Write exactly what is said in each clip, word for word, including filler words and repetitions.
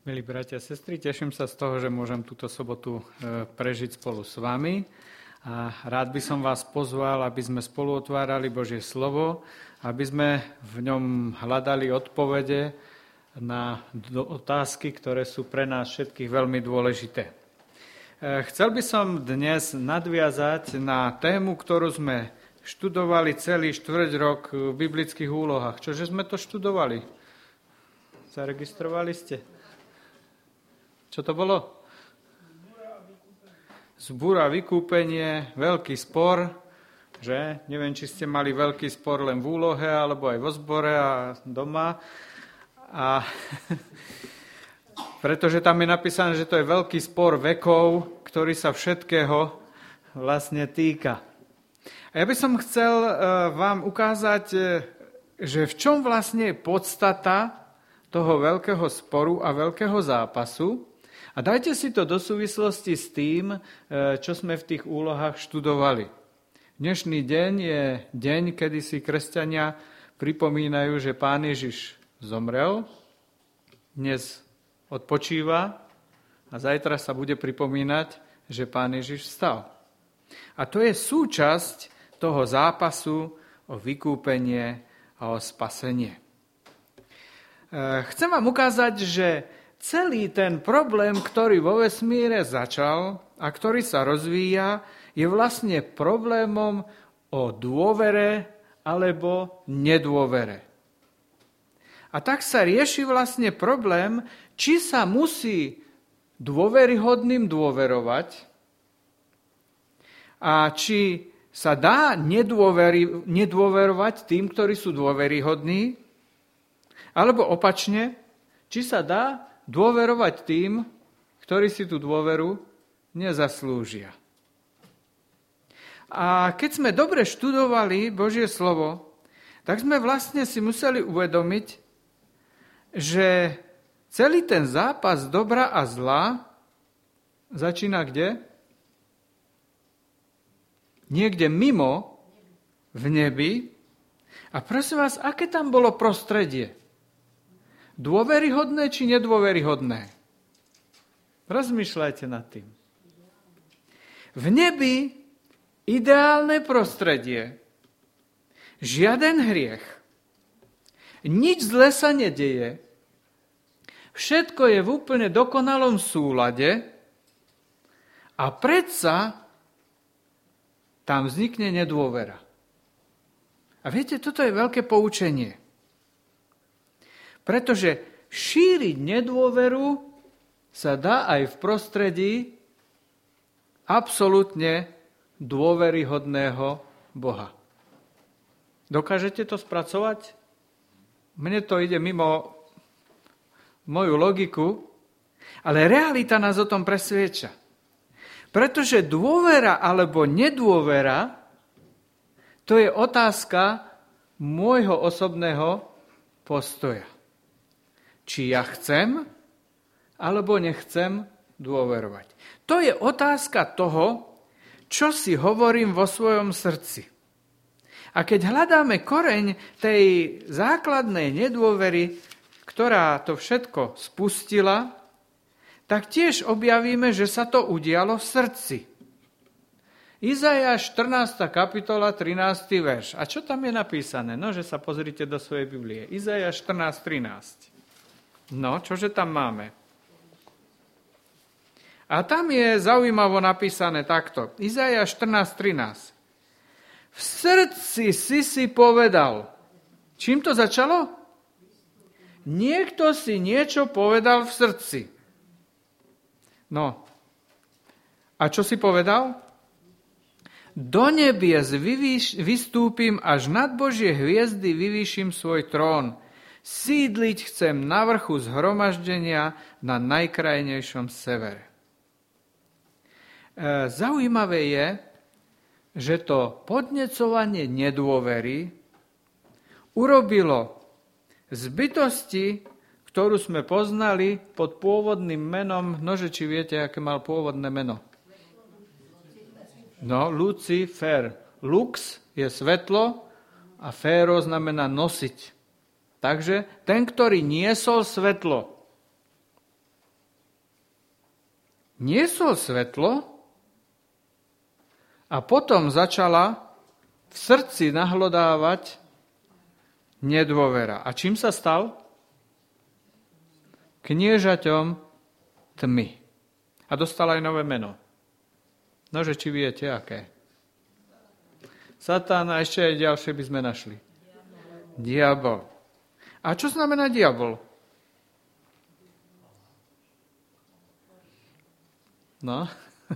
Milí bratia a sestry, teším sa z toho, že môžem túto sobotu prežiť spolu s vami. A rád by som vás pozval, aby sme spolu otvárali Božie slovo, aby sme v ňom hľadali odpovede na otázky, ktoré sú pre nás všetkých veľmi dôležité. Chcel by som dnes nadviazať na tému, ktorú sme študovali celý štvrť rok v biblických úlohách. Čože sme to študovali? Zaregistrovali ste? Čo to bolo? Zbúra, vykúpenie, veľký spor, že? Neviem, či ste mali veľký spor len v úlohe, alebo aj vo zbore a doma. A pretože tam je napísané, že to je veľký spor vekov, ktorý sa všetkého vlastne týka. A ja by som chcel vám ukázať, že v čom vlastne je podstata toho veľkého sporu a veľkého zápasu. A dajte si to do súvislosti s tým, čo sme v tých úlohách študovali. Dnešný deň je deň, kedy si kresťania pripomínajú, že Pán Ježiš zomrel, dnes odpočíva a zajtra sa bude pripomínať, že Pán Ježiš vstal. A to je súčasť toho zápasu o vykúpenie a o spasenie. Chcem vám ukázať, že celý ten problém, ktorý vo vesmíre začal a ktorý sa rozvíja, je vlastne problémom o dôvere alebo nedôvere. A tak sa rieši vlastne problém, či sa musí dôveryhodným dôverovať a či sa dá nedôveri, nedôverovať tým, ktorí sú dôveryhodní, alebo opačne, či sa dá dôverovať tým, ktorí si tú dôveru nezaslúžia. A keď sme dobre študovali Božie slovo, tak sme vlastne si museli uvedomiť, že celý ten zápas dobra a zla začína kde? Niekde mimo, v nebi. A prosím vás, aké tam bolo prostredie? Dôveryhodné či nedôveryhodné? Rozmýšľajte nad tým. V nebi ideálne prostredie, žiaden hriech, nič zlé sa nedeje, všetko je v úplne dokonalom súlade a predsa tam vznikne nedôvera. A viete, toto je veľké poučenie. Pretože šíriť nedôveru sa dá aj v prostredí absolútne dôveryhodného Boha. Dokážete to spracovať? Mne to ide mimo moju logiku, ale realita nás o tom presviedča. Pretože dôvera alebo nedôvera, to je otázka môjho osobného postoja. Či ja chcem, alebo nechcem dôverovať. To je otázka toho, čo si hovorím vo svojom srdci. A keď hľadáme koreň tej základnej nedôvery, ktorá to všetko spustila, tak tiež objavíme, že sa to udialo v srdci. Izaiáš štrnásta kapitola, trinásty verš. A čo tam je napísané? No, že sa pozrite do svojej Biblie. Izaiáš štrnásť trinásť. No, čože tam máme? A tam je zaujímavo napísané takto. Izaiáš štrnásť trinásť. V srdci si si povedal. Čím to začalo? Niekto si niečo povedal v srdci. No. A čo si povedal? Do nebies vyvýš, vystúpim, až nad Božie hviezdy vyvýšim svoj trón. Sídliť chcem na vrchu zhromaždenia na najkrajnejšom severe. E, zaujímavé je, že to podnecovanie nedôvery urobilo z bytosti, ktorú sme poznali pod pôvodným menom, nože či viete, aké mal pôvodné meno? No, Lucifer. Lux je svetlo a féro znamená nosiť. Takže ten, ktorý niesol svetlo. niesol svetlo a potom začala v srdci nahlodávať nedôvera. A čím sa stal? Kniežaťom tmy. A dostal aj nové meno. Nože, či viete, aké? Satan a ešte aj ďalšie by sme našli. Diabol. A čo znamená diabol? No.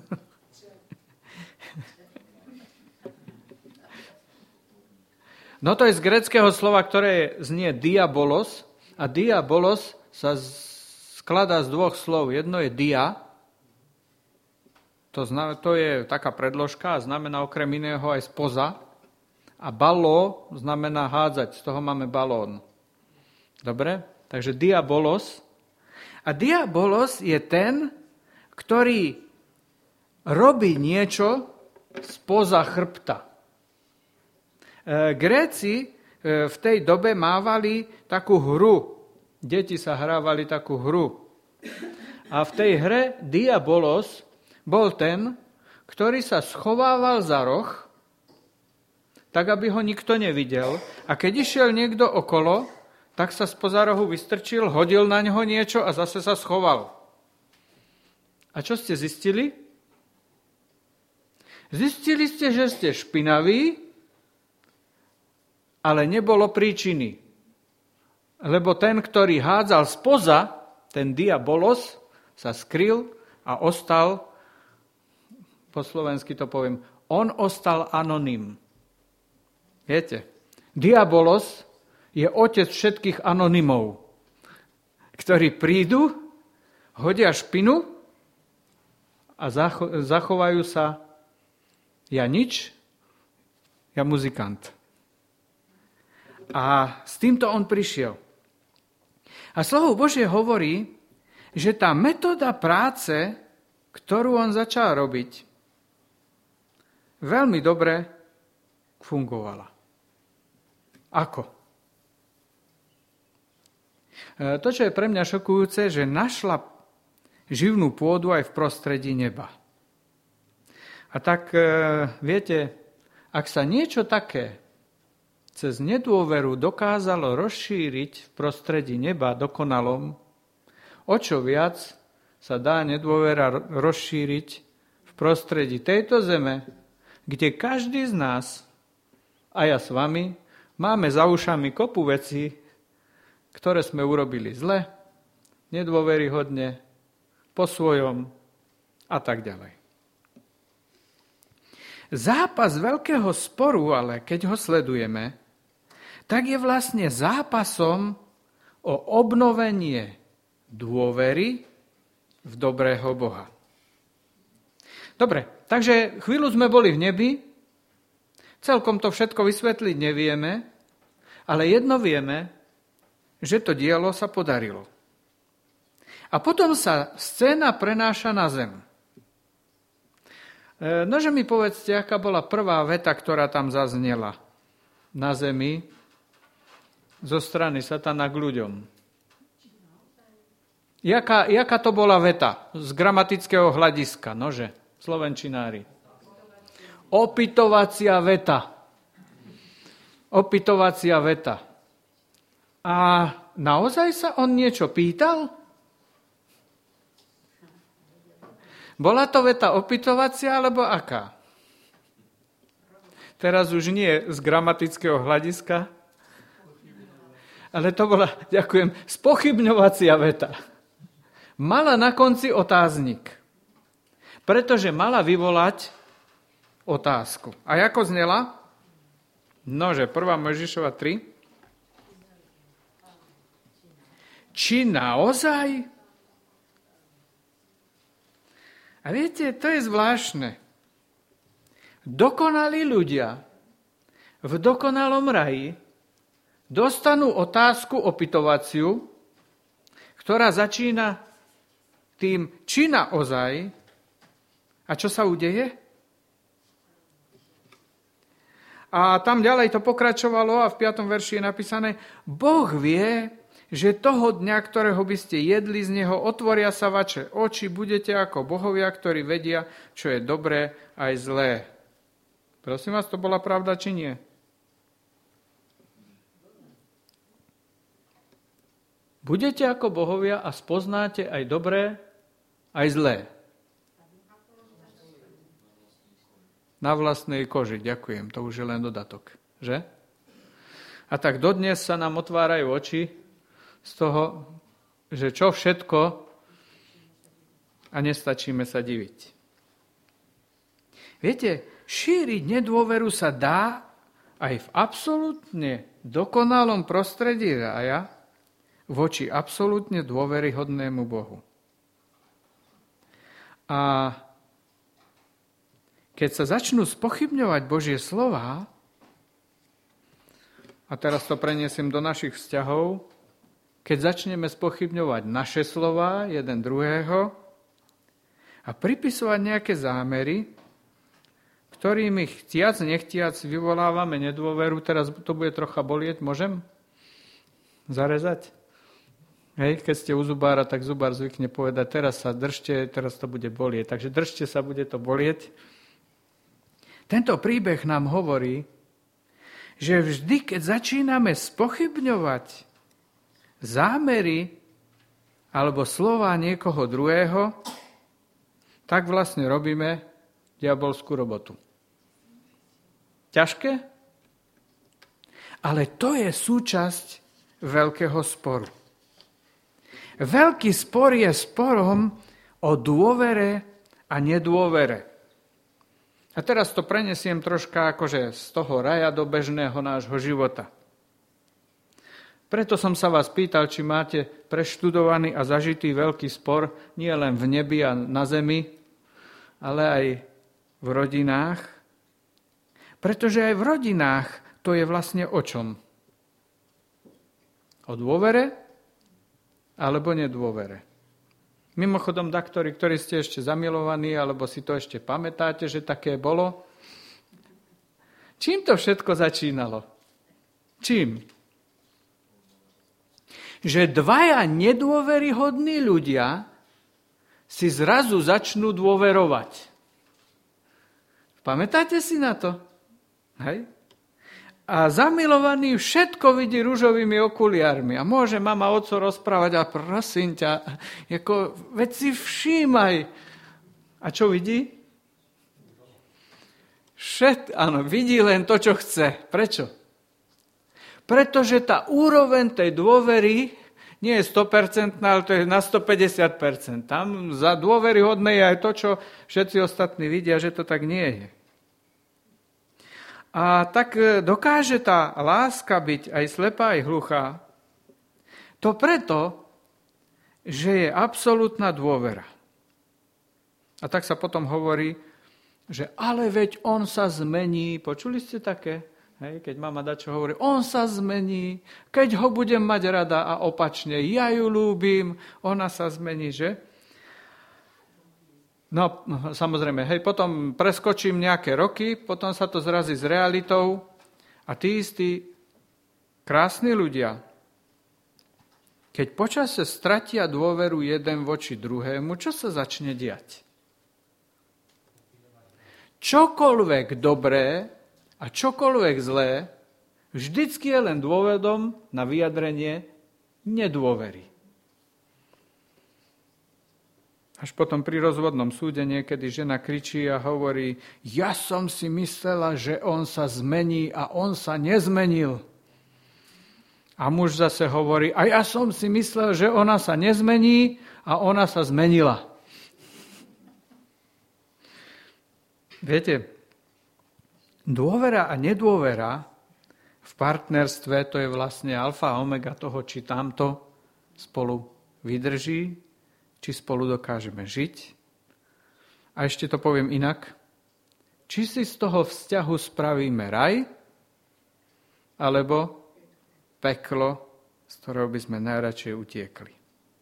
No to je z gréckeho slova, ktoré znie diabolos. A diabolos sa skladá z dvoch slov. Jedno je dia, to, zna, to je taká predložka a znamená okrem iného aj spoza. A balo znamená hádzať, z toho máme balón. Dobre? Takže diabolos. A diabolos je ten, ktorý robí niečo spoza chrbta. Gréci v tej dobe mávali takú hru. Deti sa hrávali takú hru. A v tej hre diabolos bol ten, ktorý sa schovával za roh, tak aby ho nikto nevidel. A keď išiel niekto okolo, tak sa spoza rohu vystrčil, hodil na ňo niečo a zase sa schoval. A čo ste zistili? Zistili ste, že ste špinaví, ale nebolo príčiny. Lebo ten, ktorý hádzal spoza, ten diabolos, sa skryl a ostal, po slovensky to poviem, on ostal anonym. Viete, diabolos je otec všetkých anonymov, ktorí prídu, hodia špinu a zacho- zachovajú sa ja nič, ja muzikant. A s týmto on prišiel. A slovo Božie hovorí, že tá metóda práce, ktorú on začal robiť, veľmi dobre fungovala. Ako? To, čo je pre mňa šokujúce, že našla živnú pôdu aj v prostredí neba. A tak, viete, ak sa niečo také cez nedôveru dokázalo rozšíriť v prostredí neba dokonalom, o čo viac sa dá nedôvera rozšíriť v prostredí tejto zeme, kde každý z nás, a ja s vami, máme za ušami kopu vecí, ktoré sme urobili zle, nedôveryhodne, po svojom a tak ďalej. Zápas veľkého sporu, ale keď ho sledujeme, tak je vlastne zápasom o obnovenie dôvery v dobrého Boha. Dobre, takže chvíľu sme boli v nebi, celkom to všetko vysvetliť nevieme, ale jedno vieme, že to dielo sa podarilo. A potom sa scéna prenáša na zem. Nože mi povedzte, aká bola prvá veta, ktorá tam zaznela na zemi zo strany Satana k ľuďom. Jaká, jaká to bola veta z gramatického hľadiska? Nože, slovenčinári. Opytovacia veta. Opytovacia veta. A naozaj sa on niečo pýtal? Bola to veta opytovacia, alebo aká? Teraz už nie z gramatického hľadiska, ale to bola, ďakujem, spochybňovacia veta. Mala na konci otáznik, pretože mala vyvolať otázku. A ako znela? Nože, prvá Mojžišova tri. Či naozaj? A viete, to je zvláštne. Dokonalí ľudia v dokonalom raji dostanú otázku opytovaciu, ktorá začína tým, či naozaj, a čo sa udeje? A tam ďalej to pokračovalo a v piatom verši je napísané, Boh vie, že toho dňa, ktorého by ste jedli z neho, otvoria sa vaše oči, budete ako bohovia, ktorí vedia, čo je dobré aj zlé. Prosím vás, to bola pravda, či nie? Budete ako bohovia a spoznáte aj dobré, aj zlé. Na vlastnej koži, ďakujem, to už je len dodatok, že? A tak dodnes sa nám otvárajú oči z toho, že čo všetko a nestačíme sa diviť. Viete, šíriť nedôveru sa dá aj v absolútne dokonalom prostredí rája voči absolútne dôveryhodnému Bohu. A keď sa začnú spochybňovať Božie slová, a teraz to preniesiem do našich vzťahov, keď začneme spochybňovať naše slová, jeden druhého, a pripisovať nejaké zámery, ktorými chtiac, nechtiac vyvolávame nedôveru, teraz to bude trocha bolieť, môžem zarezať? Hej, keď ste u zubára, tak zubár zvykne povedať, teraz sa držte, teraz to bude bolieť. Takže držte sa, bude to bolieť. Tento príbeh nám hovorí, že vždy, keď začíname spochybňovať zámery alebo slová niekoho druhého, tak vlastne robíme diabolskú robotu. Ťažké? Ale to je súčasť veľkého sporu. Veľký spor je sporom o dôvere a nedôvere. A teraz to prenesiem troška akože z toho raja do bežného nášho života. Preto som sa vás pýtal, či máte preštudovaný a zažitý veľký spor nie len v nebi a na zemi, ale aj v rodinách. Pretože aj v rodinách to je vlastne o čom? O dôvere alebo nedôvere. Mimochodom, daktori, ktorí ste ešte zamilovaní, alebo si to ešte pamätáte, že také bolo? Čím to všetko začínalo? Čím? Že dvaja nedôveryhodní ľudia si zrazu začnú dôverovať. Pamätáte si na to? Hej? A zamilovaný všetko vidí ružovými okuliarmi. A môže mama oco rozprávať, a prosím ťa, ako, veď si všímaj. A čo vidí? Všet, áno, vidí len to, čo chce. Prečo? Pretože tá úroveň tej dôvery nie je sto percent, ale to je na stopäťdesiat percent. Tam za dôveryhodné je aj to, čo všetci ostatní vidia, že to tak nie je. A tak dokáže tá láska byť aj slepá, aj hluchá. To preto, že je absolútna dôvera. A tak sa potom hovorí, že ale veď on sa zmení. Počuli ste také? Hej, keď mama dačo hovorí, on sa zmení, keď ho budem mať rada a opačne, ja ju ľúbim, ona sa zmení, že? No, samozrejme, hej, potom preskočím nejaké roky, potom sa to zrazí s realitou a tí istí krásni ľudia, keď počase stratia dôveru jeden voči druhému, čo sa začne diať? Čokoľvek dobré a čokoľvek zlé vždycky je len dôvodom na vyjadrenie nedôvery. Až potom pri rozvodnom súde niekedy žena kričí a hovorí, ja som si myslela, že on sa zmení a on sa nezmenil. A muž zase hovorí, a ja som si myslel, že ona sa nezmení a ona sa zmenila. Viete, dôvera a nedôvera v partnerstve, to je vlastne alfa a omega toho, či tamto spolu vydrží, či spolu dokážeme žiť. A ešte to poviem inak. Či si z toho vzťahu spravíme raj, alebo peklo, z ktorého by sme najradšej utiekli.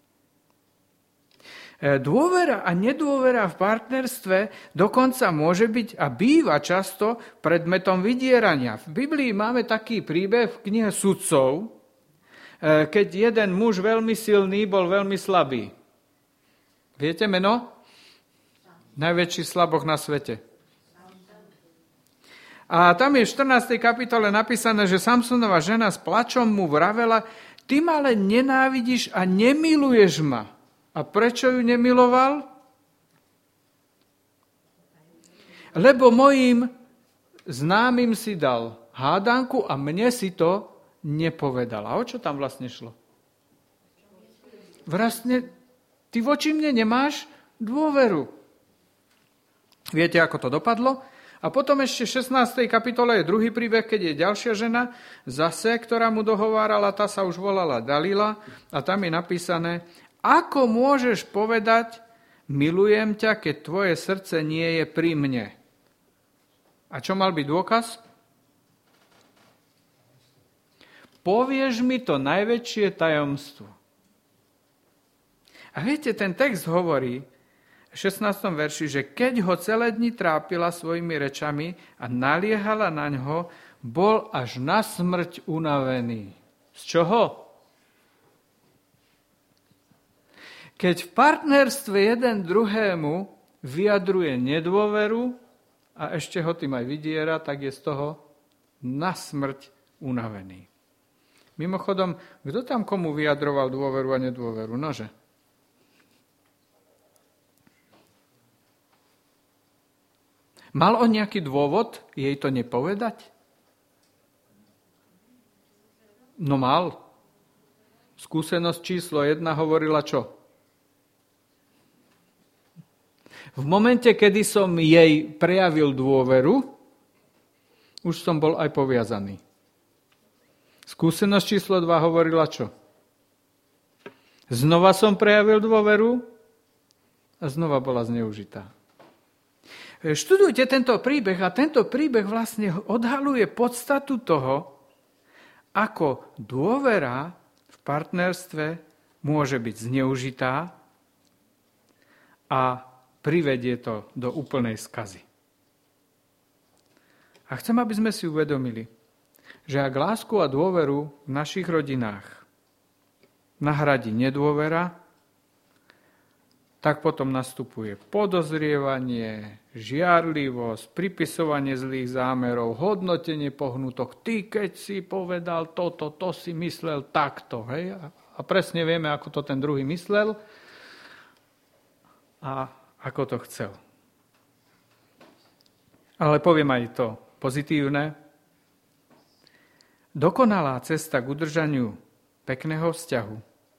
Dôvera a nedôvera v partnerstve dokonca môže byť a býva často predmetom vydierania. V Biblii máme taký príbeh v knihe Sudcov, keď jeden muž veľmi silný bol veľmi slabý. Viete meno? Najväčší slaboch na svete. A tam je v štrnástej kapitole napísané, že Samsonova žena s plačom mu vravela, ty ma ale nenávidíš a nemiluješ ma. A prečo ju nemiloval? Lebo mojim známym si dal hádanku a mne si to nepovedal. A o čo tam vlastne šlo? Vlastne, ty voči mne nemáš dôveru. Viete, ako to dopadlo? A potom ešte v šestnástej kapitole je druhý príbeh, keď je ďalšia žena, zase, ktorá mu dohovárala, tá sa už volala Dalila, a tam je napísané, ako môžeš povedať, milujem ťa, keď tvoje srdce nie je pri mne. A čo mal byť dôkaz? Povieš mi to najväčšie tajomstvo. A viete, ten text hovorí, v šestnástom verši, že keď ho celé dni trápila svojimi rečami a naliehala na ňo, bol až na smrť unavený. Z čoho? Keď v partnerstve jeden druhému vyjadruje nedôveru a ešte ho tým aj vydiera, tak je z toho na smrť unavený. Mimochodom, kto tam komu vyjadroval dôveru a nedôveru? Nože. Mal on nejaký dôvod jej to nepovedať? No mal. Skúsenosť číslo jedna hovorila čo? V momente, kedy som jej prejavil dôveru, už som bol aj poviazaný. Skúsenosť číslo dva hovorila čo? Znova som prejavil dôveru a znova bola zneužitá. Študujte tento príbeh a tento príbeh vlastne odhaluje podstatu toho, ako dôvera v partnerstve môže byť zneužitá a privedie to do úplnej skazy. A chcem, aby sme si uvedomili, že ak lásku a dôveru v našich rodinách nahradí nedôvera, tak potom nastupuje podozrievanie, žiarlivosť, pripisovanie zlých zámerov, hodnotenie pohnutok. Ty, keď si povedal toto, to si myslel takto. Hej? A presne vieme, ako to ten druhý myslel a ako to chcel. Ale poviem aj to pozitívne. Dokonalá cesta k udržaniu pekného vzťahu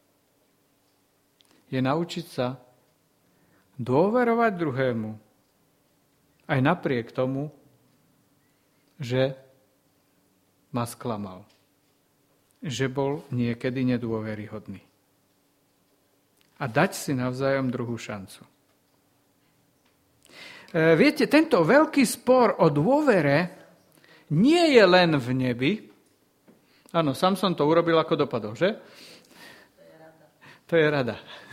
je naučiť sa dôverovať druhému, aj napriek tomu, že ma sklamal. Že bol niekedy nedôveryhodný. A dať si navzájom druhú šancu. E, viete, tento veľký spor o dôvere nie je len v nebi. Áno, Samson to urobil, ako dopadol, že? To je rada.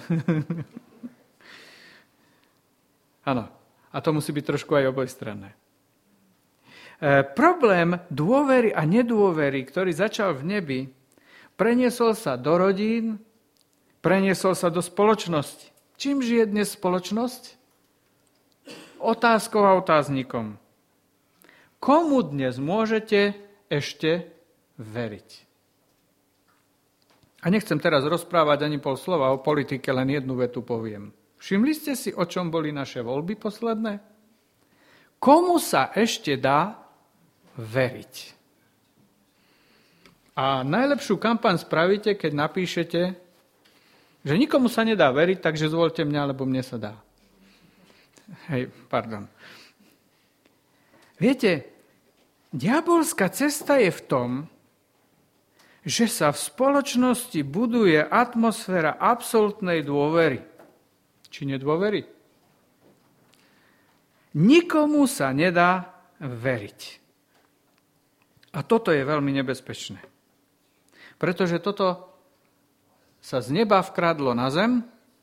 Áno, a to musí byť trošku aj obojstranné. E, problém dôvery a nedôvery, ktorý začal v nebi, preniesol sa do rodín, preniesol sa do spoločnosti. Čím žije dnes spoločnosť? Otázkou a otáznikom. Komu dnes môžete ešte veriť? A nechcem teraz rozprávať ani pol slova o politike, len jednu vetu poviem. Všimli ste si, o čom boli naše voľby posledné? Komu sa ešte dá veriť? A najlepšiu kampaň spravíte, keď napíšete, že nikomu sa nedá veriť, takže zvoľte mňa, lebo mne sa dá. Hej, pardon. Viete, diabolská cesta je v tom, že sa v spoločnosti buduje atmosféra absolútnej dôvery. Či nedôvery? Nikomu sa nedá veriť. A toto je veľmi nebezpečné. Pretože toto sa z neba vkradlo na zem,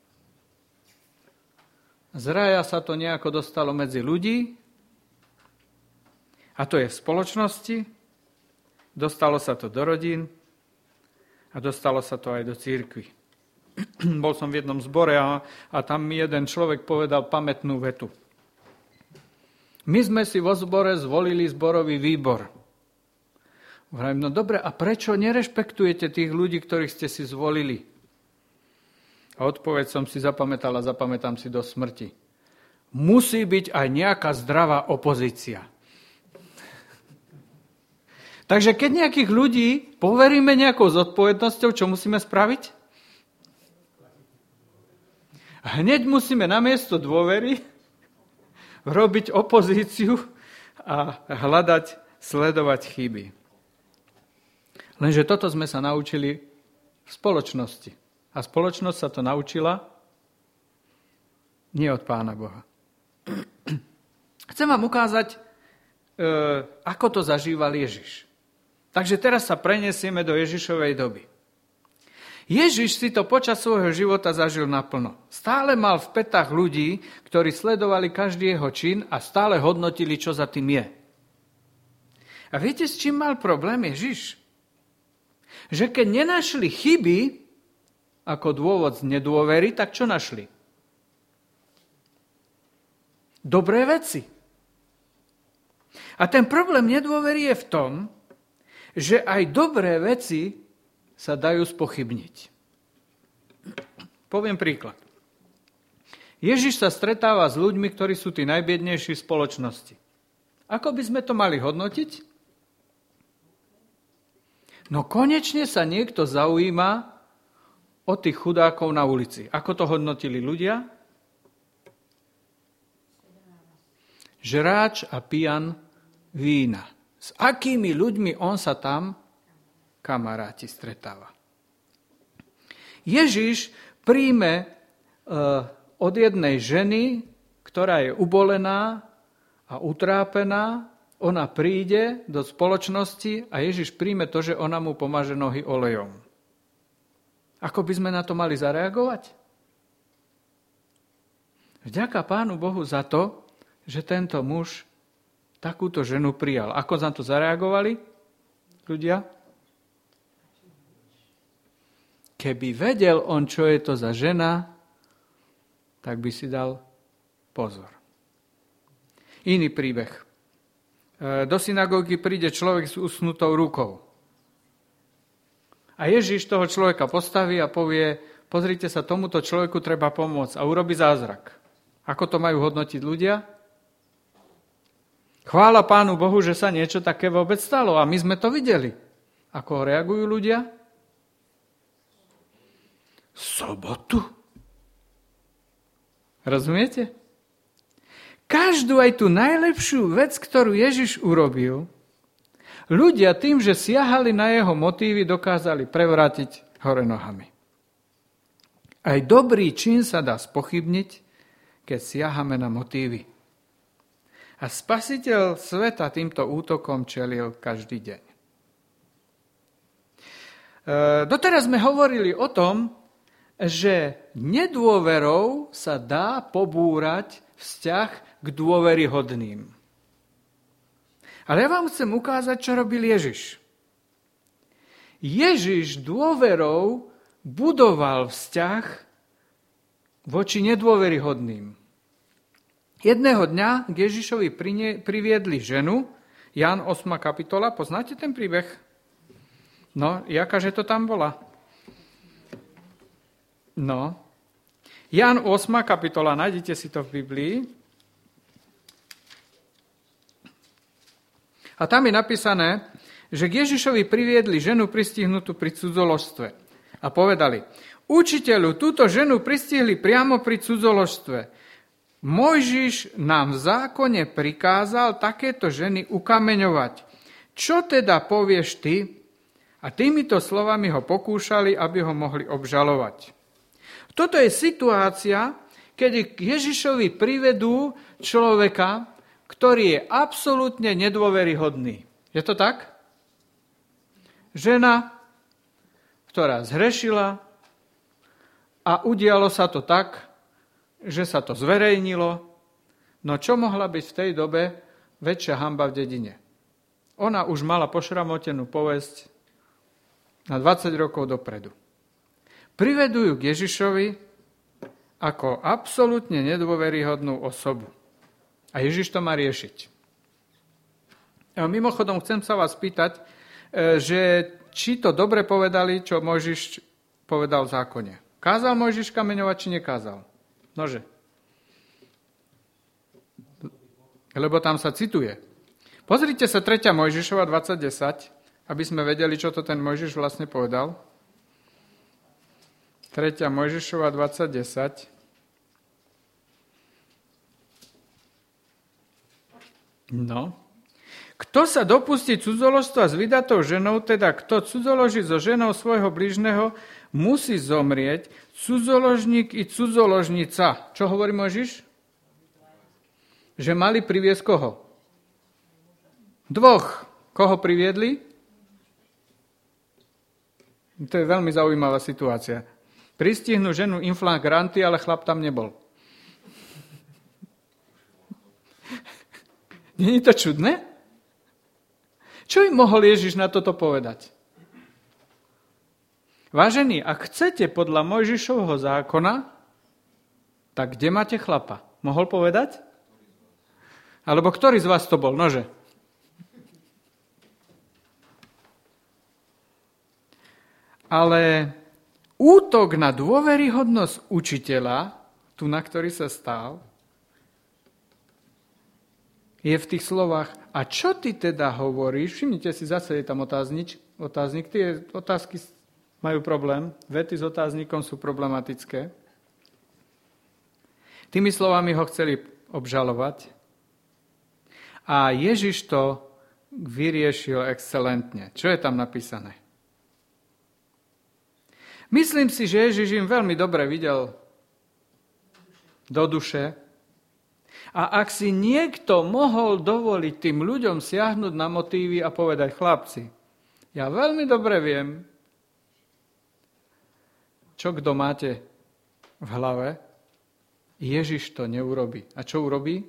z raja sa to nejako dostalo medzi ľudí, a to je v spoločnosti, dostalo sa to do rodín A dostalo sa to aj do cirkvi. Bol som v jednom zbore a, a tam mi jeden človek povedal pamätnú vetu. My sme si vo zbore zvolili zborový výbor. Hovorím, no dobre, a prečo nerešpektujete tých ľudí, ktorých ste si zvolili? A odpoveď som si zapamätal a zapamätám si do smrti. Musí byť aj nejaká zdravá opozícia. Takže keď nejakých ľudí poveríme nejakou zodpovednosťou, čo musíme spraviť? Hneď musíme namiesto dôvery robiť opozíciu a hľadať, sledovať chyby. Lenže toto sme sa naučili v spoločnosti. A spoločnosť sa to naučila nie od Pána Boha. Chcem vám ukázať, e, ako to zažíval Ježiš. Takže teraz sa preniesieme do Ježišovej doby. Ježiš si to počas svojho života zažil naplno. Stále mal v pätách ľudí, ktorí sledovali každý jeho čin a stále hodnotili, čo za tým je. A viete, s čím mal problém Ježiš? Že keď nenašli chyby ako dôvod z nedôvery, tak čo našli? Dobré veci. A ten problém nedôvery je v tom, že aj dobré veci sa dajú spochybniť. Poviem príklad. Ježiš sa stretáva s ľuďmi, ktorí sú tí najbiednejší v spoločnosti. Ako by sme to mali hodnotiť? No konečne sa niekto zaujíma o tých chudákov na ulici. Ako to hodnotili ľudia? Žráč a pijan vína. S akými ľuďmi on sa tam, kamaráti, stretáva. Ježiš príjme od jednej ženy, ktorá je ubolená a utrápená, ona príde do spoločnosti a Ježiš príjme to, že ona mu pomaže nohy olejom. Ako by sme na to mali zareagovať? Vďaka Pánu Bohu za to, že tento muž takúto ženu prijal. Ako na to zareagovali ľudia? Keby vedel on, čo je to za žena, tak by si dal pozor. Iný príbeh. Do synagógy príde človek s usnutou rukou. A Ježiš toho človeka postaví a povie, pozrite sa, tomuto človeku treba pomôcť a urobi zázrak. Ako to majú hodnotiť ľudia? Chvála Pánu Bohu, že sa niečo také vôbec stalo a my sme to videli. Ako reagujú ľudia? Sobotu? Rozumiete? Každú aj tú najlepšiu vec, ktorú Ježiš urobil, ľudia tým, že siahali na jeho motívy, dokázali prevrátiť hore nohami. Aj dobrý čin sa dá spochybniť, keď siahame na motívy. A Spasiteľ sveta týmto útokom čelil každý deň. E, doteraz sme hovorili o tom, že nedôverou sa dá pobúrať vzťah k dôveryhodným. Ale ja vám chcem ukázať, čo robil Ježiš. Ježiš dôverou budoval vzťah voči nedôveryhodným. Jedného dňa k Ježišovi priviedli ženu, Ján ôsma kapitola, poznáte ten príbeh? No, jakáže to tam bola? No, Ján ôsma kapitola, nájdete si to v Biblii. A tam je napísané, že k Ježišovi priviedli ženu pristihnutú pri cudzoložstve. A povedali, učiteľu, túto ženu pristihli priamo pri cudzoložstve. Mojžiš nám v zákone prikázal takéto ženy ukameňovať. Čo teda povieš ty? A týmito slovami ho pokúšali, aby ho mohli obžalovať. Toto je situácia, keď k Ježišovi privedú človeka, ktorý je absolútne nedôveryhodný. Je to tak? Žena, ktorá zhrešila a udialo sa to tak, že sa to zverejnilo, no čo mohla byť v tej dobe väčšia hanba v dedine? Ona už mala pošramotenú povesť na dvadsať rokov dopredu. Privedú ju k Ježišovi ako absolútne nedôveryhodnú osobu. A Ježiš to má riešiť. A mimochodom chcem sa vás pýtať, že či to dobre povedali, čo Mojžiš povedal v zákone. Kázal Mojžiš kameňovať, či nekázal? Nože. Lebo tam sa cituje. Pozrite sa tretia Mojžišova dvadsať desať, aby sme vedeli, čo to ten Mojžiš vlastne povedal. tretia Mojžišova dvadsať desať. No. Kto sa dopustí cudzoložstva s vydatou ženou, teda kto cudzoloží so ženou svojho bližného, musí zomrieť, cudzoložník i cudzoložnica. Čo hovorí Mojžiš? Že mali priviesť koho? Dvoch. Koho priviedli? To je veľmi zaujímavá situácia. Pristihnú ženu in flagranti, ale chlap tam nebol. Nie je to čudné? Čo im mohol Ježiš na toto povedať? Vážení, ak chcete podľa Mojžišovho zákona, tak kde máte chlapa? Mohol povedať? Alebo ktorý z vás to bol? Nože. Ale útok na dôveryhodnosť učiteľa, tu na ktorý sa stál, je v tých slovách, a čo ty teda hovoríš? Všimnite si, zase je tam otáznič, otáznik. Tie otázky majú problém. Vety s otáznikom sú problematické. Tými slovami ho chceli obžalovať. A Ježiš to vyriešil excelentne. Čo je tam napísané? Myslím si, že Ježiš im veľmi dobre videl do duše. A ak si niekto mohol dovoliť tým ľuďom siahnuť na motívy a povedať, chlapci, ja veľmi dobre viem, čo kto máte v hlave, Ježiš to neurobí. A čo urobí?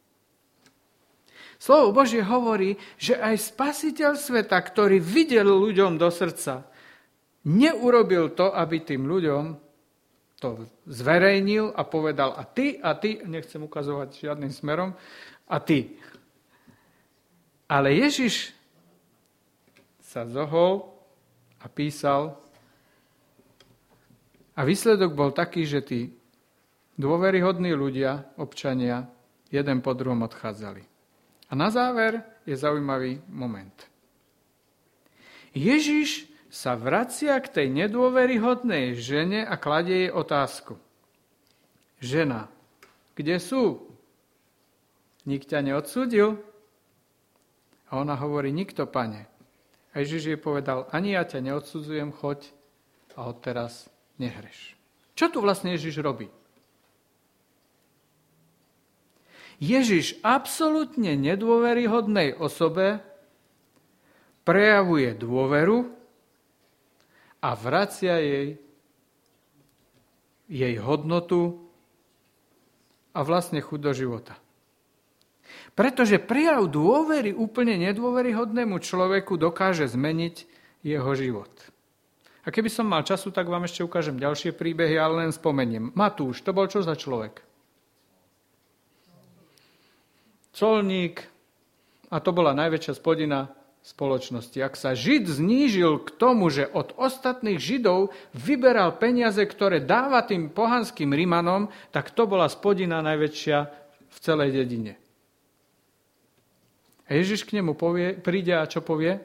Slovo Božie hovorí, že aj Spasiteľ sveta, ktorý videl ľuďom do srdca, neurobil to, aby tým ľuďom to zverejnil a povedal a ty, a ty, nechcem ukazovať žiadnym smerom, a ty. Ale Ježiš sa zohol a písal a výsledok bol taký, že tí dôveryhodní ľudia, občania, jeden po druhom odchádzali. A na záver je zaujímavý moment. Ježiš sa vracia k tej nedôveryhodnej žene a kladie jej otázku. Žena, kde sú? Nik ťa neodsúdil? A ona hovorí, nikto, pane. A Ježiš jej povedal, ani ja ťa neodsudzujem, choď a odteraz nehreš. Čo tu vlastne Ježiš robí? Ježiš absolútne nedôveryhodnej osobe prejavuje dôveru a vracia jej jej hodnotu a vlastne chuť do života. Pretože prejav dôvery úplne nedôveryhodnému človeku dokáže zmeniť jeho život. A keby som mal času, tak vám ešte ukážem ďalšie príbehy, ale len spomeniem. Matúš, to bol čo za človek? Colník, a to bola najväčšia spodina spoločnosti. Ak sa Žid znížil k tomu, že od ostatných Židov vyberal peniaze, ktoré dáva tým pohanským Rimanom, tak to bola spodina najväčšia v celej dedine. A Ježiš k nemu povie, príde a čo povie?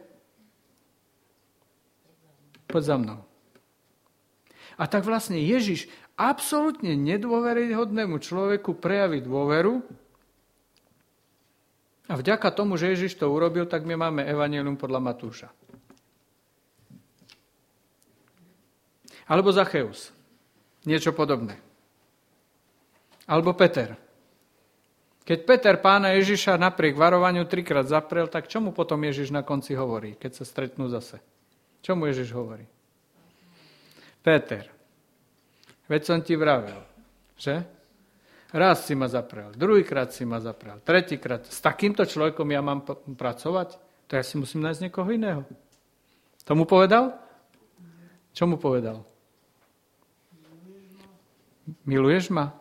Poď za mnou. A tak vlastne Ježiš absolútne nedôveryhodnému človeku prejaví dôveru. A vďaka tomu, že Ježiš to urobil, tak my máme evanjelium podľa Matúša. Alebo Zacheus. Niečo podobné. Alebo Peter. Keď Peter pána Ježiša napriek varovaniu trikrát zaprel, tak čo mu potom Ježiš na konci hovorí, keď sa stretnú zase? Čo mu Ježiš hovorí? Peter, veď som ti vravel, že? Raz si ma zaprel, druhýkrát si ma zaprel, tretíkrát. S takýmto človekom ja mám pracovať? To ja si musím nájsť niekoho iného. To mu povedal? Čo mu povedal? Miluješ ma?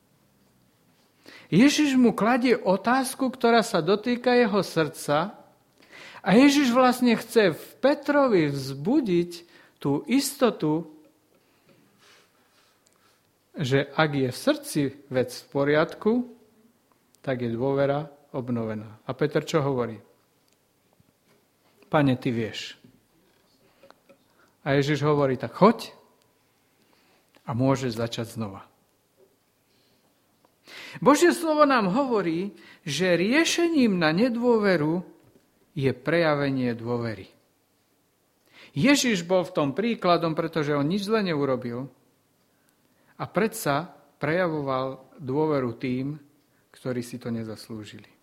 Ježiš mu kladie otázku, ktorá sa dotýka jeho srdca a Ježiš vlastne chce v Petrovi vzbudiť tú istotu, že ak je v srdci vec v poriadku, tak je dôvera obnovená. A Peter čo hovorí? Pane, ty vieš. A Ježiš hovorí, tak choď a môžeš začať znova. Božie slovo nám hovorí, že riešením na nedôveru je prejavenie dôvery. Ježiš bol v tom príkladom, pretože on nič zle neurobil a predsa prejavoval dôveru tým, ktorí si to nezaslúžili.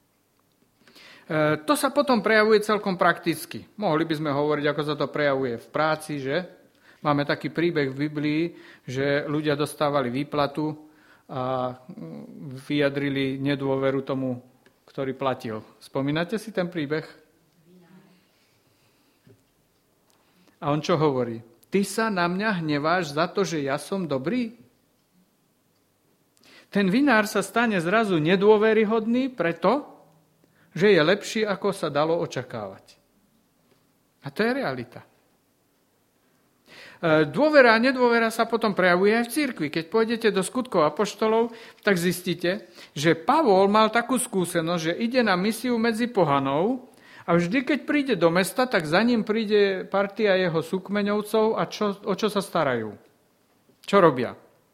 E, to sa potom prejavuje celkom prakticky. Mohli by sme hovoriť, ako sa to prejavuje v práci, že? Máme taký príbeh v Biblii, že ľudia dostávali výplatu a vyjadrili nedôveru tomu, ktorý platil. Spomínate si ten príbeh? A on čo hovorí? Ty sa na mňa hneváš za to, že ja som dobrý? Ten vinár sa stane zrazu nedôveryhodný preto, že je lepší, ako sa dalo očakávať. A to je realita. Dôvera a nedôvera sa potom prejavuje aj v cirkvi. Keď pôjdete do skutkov apoštolov, tak zistíte, že Pavol mal takú skúsenosť, že ide na misiu medzi pohanou a vždy, keď príde do mesta, tak za ním príde partia jeho súkmeňovcov a čo, o čo sa starajú? Čo robia?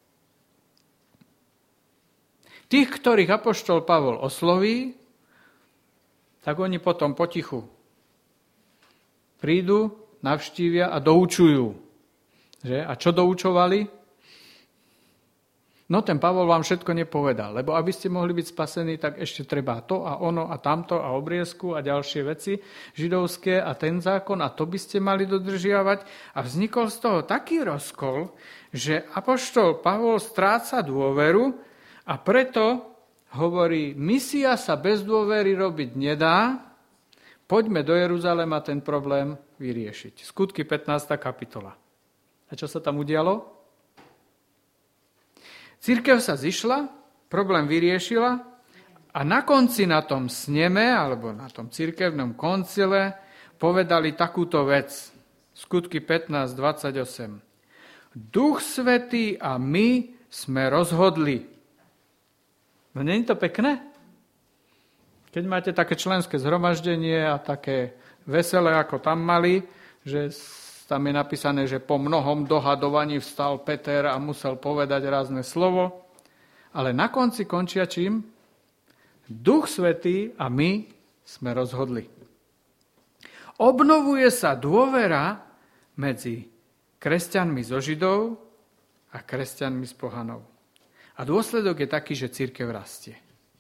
Tých, ktorých apoštol Pavol osloví, tak oni potom potichu prídu, navštívia a doučujú. Že? A čo doučovali? No ten Pavol vám všetko nepovedal, lebo aby ste mohli byť spasení, tak ešte treba to a ono a tamto a obriezku a ďalšie veci židovské a ten zákon a to by ste mali dodržiavať. A vznikol z toho taký rozkol, že apoštol Pavol stráca dôveru a preto hovorí, misia sa bez dôvery robiť nedá, poďme do Jeruzalema ten problém vyriešiť. Skutky pätnásta kapitola. A čo sa tam udialo? Cirkev sa zišla, problém vyriešila a na konci na tom sneme, alebo na tom cirkevnom koncile povedali takúto vec. Skutky pätnásť dvadsaťosem. Duch Svätý a my sme rozhodli. No nie je to pekné? Keď máte také členské zhromaždenie a také veselé, ako tam mali, že tam je napísané, že po mnohom dohadovaní vstal Peter a musel povedať rázne slovo. Ale na konci končia čím? Duch Svätý a my sme rozhodli. Obnovuje sa dôvera medzi kresťanmi zo Židov a kresťanmi z pohanov. A dôsledok je taký, že cirkev rastie.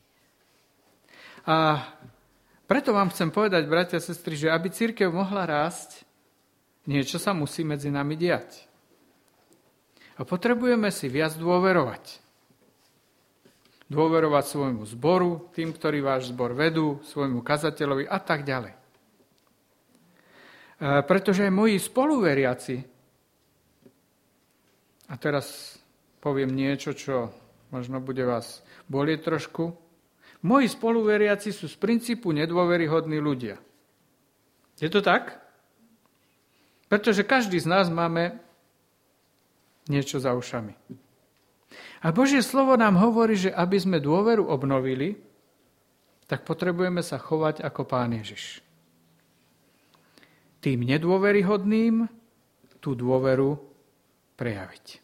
A preto vám chcem povedať, bratia a sestry, že aby cirkev mohla rásť, niečo sa musí medzi nami diať. A potrebujeme si viac dôverovať. Dôverovať svojmu zboru, tým, ktorí váš zbor vedú, svojmu kazateľovi a tak ďalej. E, pretože aj moji spoluveriaci, a teraz poviem niečo, čo možno bude vás bolieť trošku, moji spoluveriaci sú z princípu nedôveryhodní ľudia. Je to tak? Pretože každý z nás máme niečo za ušami. A Božie slovo nám hovorí, že aby sme dôveru obnovili, tak potrebujeme sa chovať ako Pán Ježiš. Tým nedôveryhodným tú dôveru prejaviť.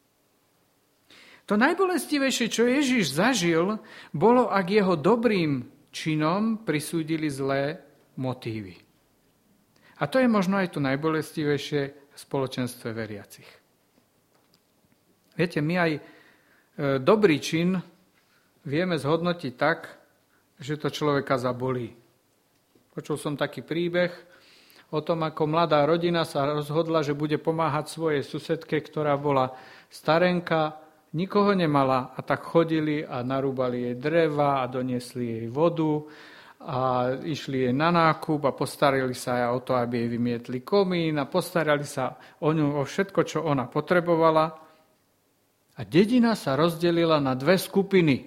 To najbolestivejšie, čo Ježiš zažil, bolo, ak jeho dobrým činom prisúdili zlé motívy. A to je možno aj to najbolestivejšie v spoločenstve veriacich. Viete, my aj e, dobrý čin vieme zhodnotiť tak, že to človeka zabolí. Počul som taký príbeh o tom, ako mladá rodina sa rozhodla, že bude pomáhať svojej susedke, ktorá bola starenka, nikoho nemala a tak chodili a narúbali jej dreva a doniesli jej vodu a išli jej na nákup a postarali sa aj o to, aby jej vymietli komín a postarali sa o ňu, o všetko, čo ona potrebovala. A dedina sa rozdelila na dve skupiny.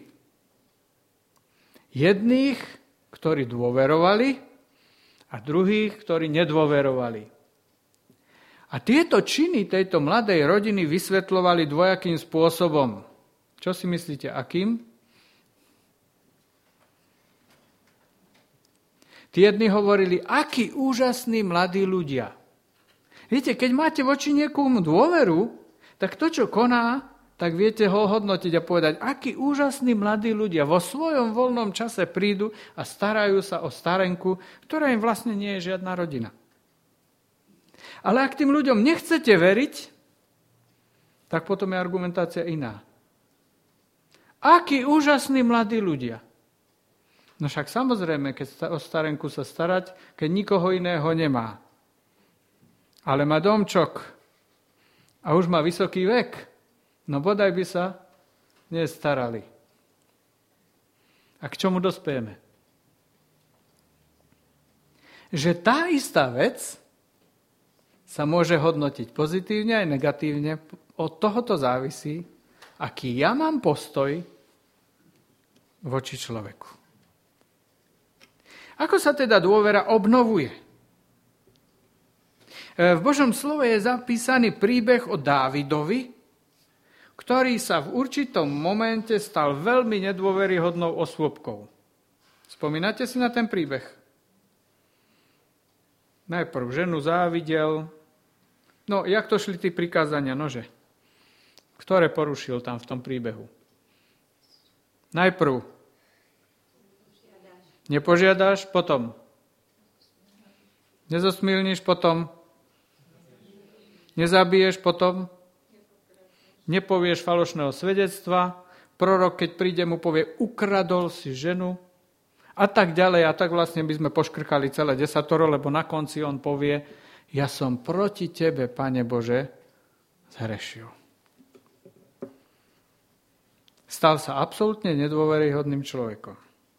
Jedných, ktorí dôverovali a druhých, ktorí nedôverovali. A tieto činy tejto mladej rodiny vysvetľovali dvojakým spôsobom. Čo si myslíte, akým? Tí jedni hovorili, akí úžasní mladí ľudia. Viete, keď máte voči niekomu dôveru, tak to, čo koná, tak viete ho hodnotiť a povedať, akí úžasní mladí ľudia vo svojom voľnom čase prídu a starajú sa o starenku, ktorá im vlastne nie je žiadna rodina. Ale ak tým ľuďom nechcete veriť, tak potom je argumentácia iná. Akí úžasní mladí ľudia. No však samozrejme, keď o starenku sa starať, keď nikoho iného nemá. Ale má domčok a už má vysoký vek, no bodaj by sa nestarali. A k čomu dospejeme? Že tá istá vec sa môže hodnotiť pozitívne aj negatívne. Od tohoto závisí, aký ja mám postoj voči človeku. Ako sa teda dôvera obnovuje? V Božom slove je zapísaný príbeh o Dávidovi, ktorý sa v určitom momente stal veľmi nedôveryhodnou osôbkou. Spomínate si na ten príbeh? Najprv ženu závidel. No, jak to šli tí prikázania, nože? Ktoré porušil tam v tom príbehu? Najprv nepožiadaš, potom nezosmilníš, potom nezabiješ, potom nepovieš falošného svedectva, prorok, keď príde, mu povie, ukradol si ženu a tak ďalej. A tak vlastne by sme poškrkali celé desatoro, lebo na konci on povie, ja som proti tebe, Pane Bože, zhrešil. Stal sa absolútne nedôveryhodným človekom.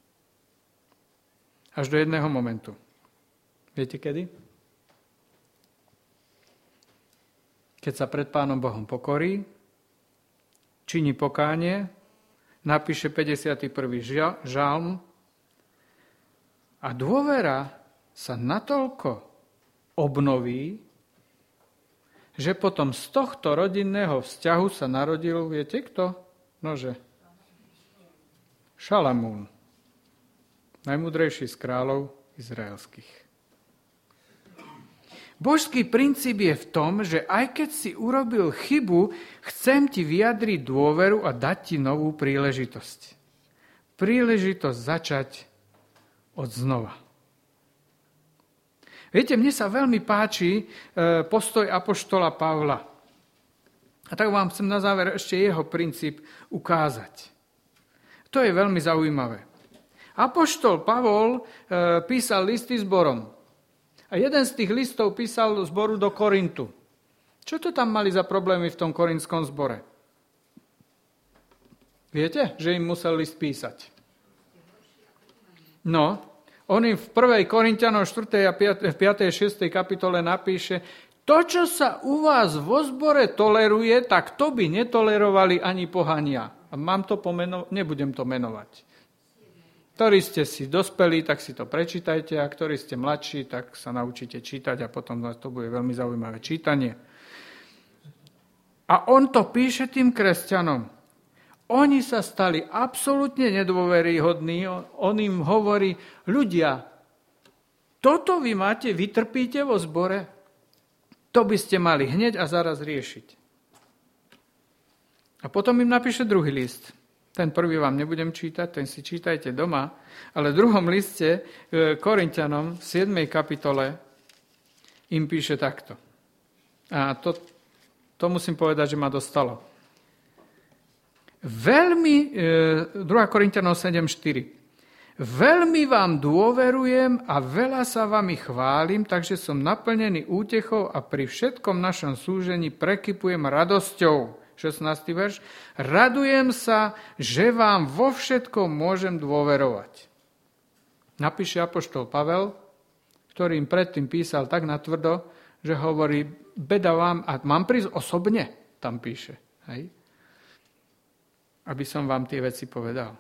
Až do jedného momentu. Viete kedy? Keď sa pred Pánom Bohom pokorí, činí pokánie, napíše päťdesiaty prvý žalm a dôvera sa natoľko obnoví, že potom z tohto rodinného vzťahu sa narodil, viete kto? Nože. Šalamún. Najmúdrejší z kráľov izraelských. Božský princíp je v tom, že aj keď si urobil chybu, chcem ti vyjadriť dôveru a dať ti novú príležitosť. Príležitosť začať od znova. Viete, mne sa veľmi páči postoj apoštola Pavla. A tak vám chcem na záver ešte jeho princíp ukázať. To je veľmi zaujímavé. Apoštol Pavol e, písal listy zborom. A jeden z tých listov písal zboru do Korintu. Čo to tam mali za problémy v tom korintskom zbore? Viete, že im musel list písať? No, on im v prvej Korinťanom štvrtej a piatej a šiestej kapitole napíše, to, čo sa u vás vo zbore toleruje, tak to by netolerovali ani pohania. A mám to pomenovať? Nebudem to menovať. Ktorí ste si dospelí, tak si to prečítajte, a ktorí ste mladší, tak sa naučíte čítať a potom to bude veľmi zaujímavé čítanie. A on to píše tým kresťanom. Oni sa stali absolútne nedôveryhodní. On im hovorí, ľudia, toto vy máte, vytrpíte vo zbore? To by ste mali hneď a zaraz riešiť. A potom im napíše druhý list. Ten prvý vám nebudem čítať, ten si čítajte doma, ale v druhom liste Korinťanom v siedmej kapitole im píše takto. A to, to musím povedať, že ma dostalo. Veľmi, druhá Korinťanom sedem štyri. Veľmi vám dôverujem a veľa sa vami chválim, takže som naplnený útechou a pri všetkom našom súžení prekypujem radosťou. šestnásty verš. Radujem sa, že vám vo všetkom môžem dôverovať. napíše apoštol Pavel, ktorý im predtým písal tak natvrdo, že hovorí, beda vám, a mám prísť osobne, tam píše. Hej? Aby som vám tie veci povedal.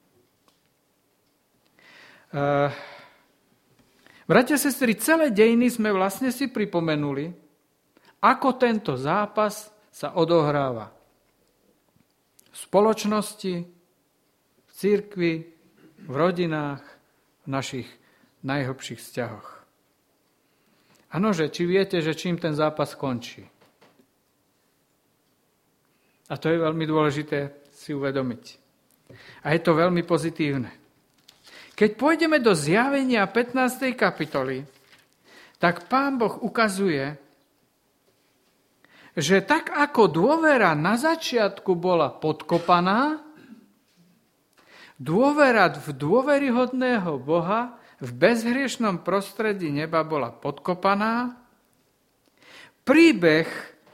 Uh, bratia a sestry, celé dejiny sme vlastne si pripomenuli, ako tento zápas sa odohráva v spoločnosti, v cirkvi, v rodinách, v našich najhlbších vzťahoch. A nože, či viete, že čím ten zápas končí? A to je veľmi dôležité si uvedomiť. A je to veľmi pozitívne. Keď pôjdeme do Zjavenia pätnástej kapitoly, tak Pán Boh ukazuje, že tak ako dôvera na začiatku bola podkopaná, dôvera v dôveryhodného Boha v bezhriešnom prostredí neba bola podkopaná. Príbeh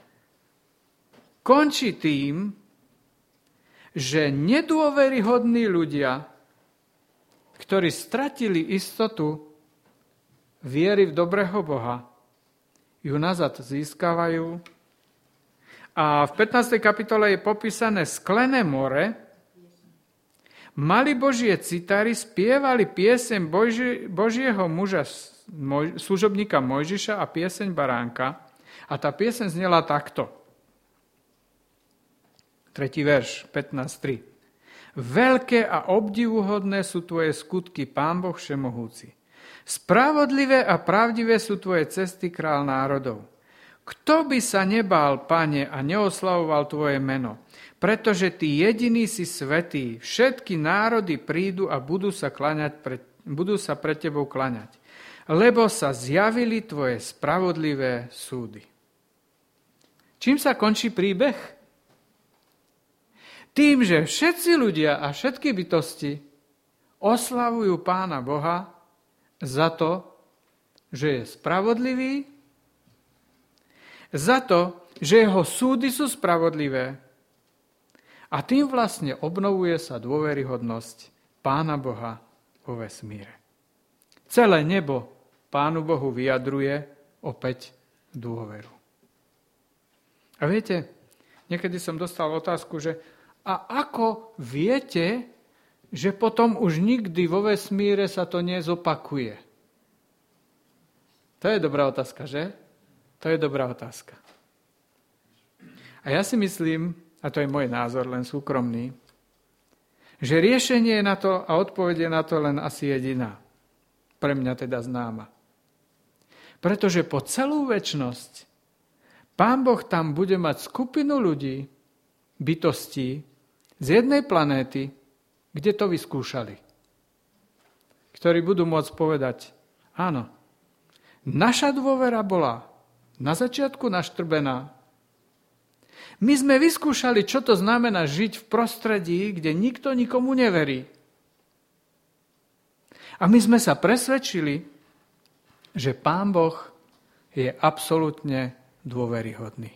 končí tým, že nedôveryhodní ľudia, ktorí stratili istotu viery v dobrého Boha, ju nazad získavajú. A v pätnástej kapitole je popísané sklené more. Mali Božie citári spievali pieseň Boži, Božieho muža, moj, služobníka Mojžiša a pieseň Baránka. A tá pieseň znela takto. Tretí verš, pätnásť tri. Veľké a obdivuhodné sú tvoje skutky, Pán Boh všemohúci. Spravodlivé a pravdivé sú tvoje cesty, král národov. Kto by sa nebál, Pane, a neoslavoval tvoje meno? Pretože ty jediný si svätý, všetky národy prídu a budú sa, klaňať pre, budú sa pred tebou klaňať. Lebo sa zjavili tvoje spravodlivé súdy. Čím sa končí príbeh? Tým, že všetci ľudia a všetky bytosti oslavujú Pána Boha za to, že je spravodlivý, za to, že jeho súdy sú spravodlivé a tým vlastne obnovuje sa dôveryhodnosť Pána Boha vo vesmíre. Celé nebo Pánu Bohu vyjadruje opäť dôveru. A viete, niekedy som dostal otázku, že a ako viete, že potom už nikdy vo vesmíre sa to nezopakuje? To je dobrá otázka, že? To je dobrá otázka. A ja si myslím, a to je môj názor, len súkromný, že riešenie na to a odpoveď je na to len asi jediná. Pre mňa teda známa. Pretože po celú večnosť Pán Boh tam bude mať skupinu ľudí, bytostí z jednej planéty, kde to vyskúšali. Ktorí budú môcť povedať, áno, naša dôvera bola na začiatku naštrbená. My sme vyskúšali, čo to znamená žiť v prostredí, kde nikto nikomu neverí. A my sme sa presvedčili, že Pán Boh je absolútne dôveryhodný.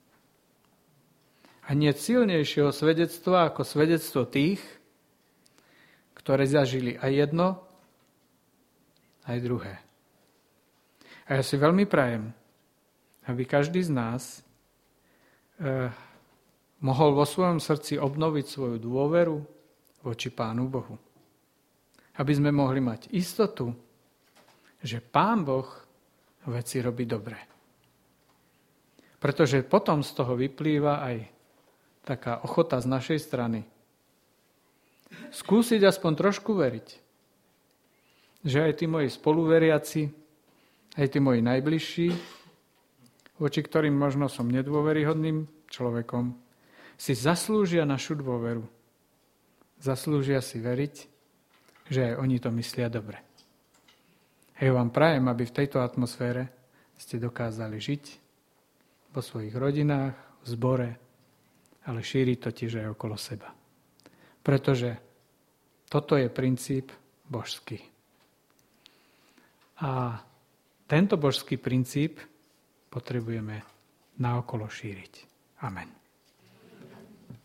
A nie silnejšieho svedectva ako svedectvo tých, ktoré zažili aj jedno, aj druhé. A ja si veľmi prajem, aby každý z nás eh, mohol vo svojom srdci obnoviť svoju dôveru voči Pánu Bohu. Aby sme mohli mať istotu, že Pán Boh veci robí dobre. Pretože potom z toho vyplýva aj taká ochota z našej strany skúsiť aspoň trošku veriť, že aj tí moji spoluveriaci, aj tí moji najbližší, voči ktorým možno som nedôveryhodným človekom, si zaslúžia našu dôveru. Zaslúžia si veriť, že aj oni to myslia dobre. A ja vám prajem, aby v tejto atmosfére ste dokázali žiť vo svojich rodinách, v zbore, ale šíriť to tiež aj okolo seba. Pretože toto je princíp božský. A tento božský princíp potrebujeme naokolo šíriť. Amen.